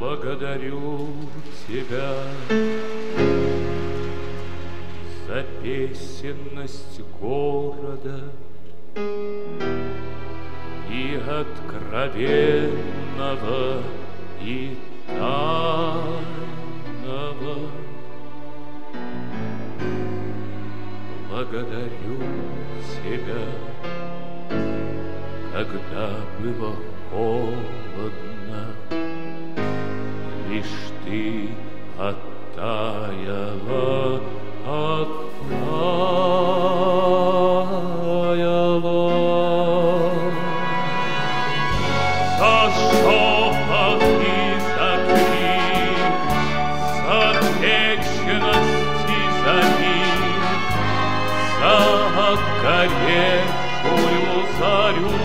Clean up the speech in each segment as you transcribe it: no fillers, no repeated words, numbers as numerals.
Благодарю тебя за песенность города и откровенного, и тайного. Благодарю тебя, когда было холодно, лишь ты оттаяла, оттаяла. За шепот и за крик, за вечность и за миг, за горевшую зарю,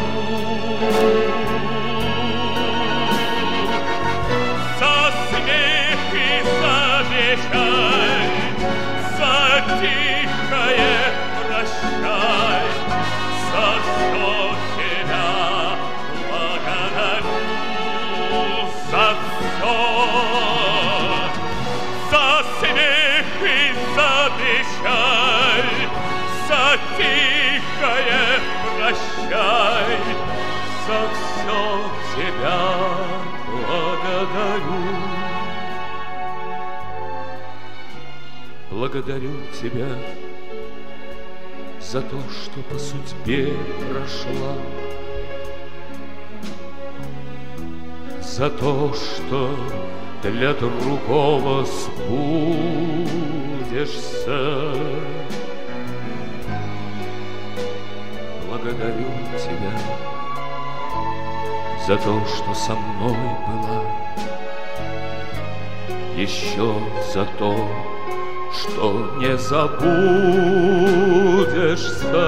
за смех и за печаль, за тихое прощай, за все тебя благодарю, за все, за смех и за печаль, за тихое прощай, за все тебя благодарю. Благодарю тебя за то, что по судьбе прошла, за то, что для другого сбудешься. Благодарю тебя за то, что со мной была, еще за то, что не забудешься.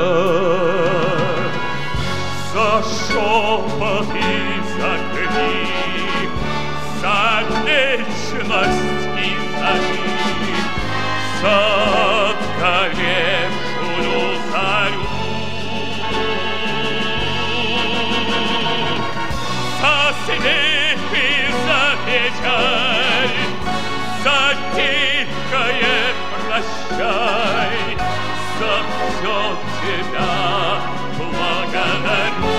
За шепот и за крик, за вечность и за миг, за горевшую зарю, за смех и за печаль, за тихое прощай, за все тебя благодарю.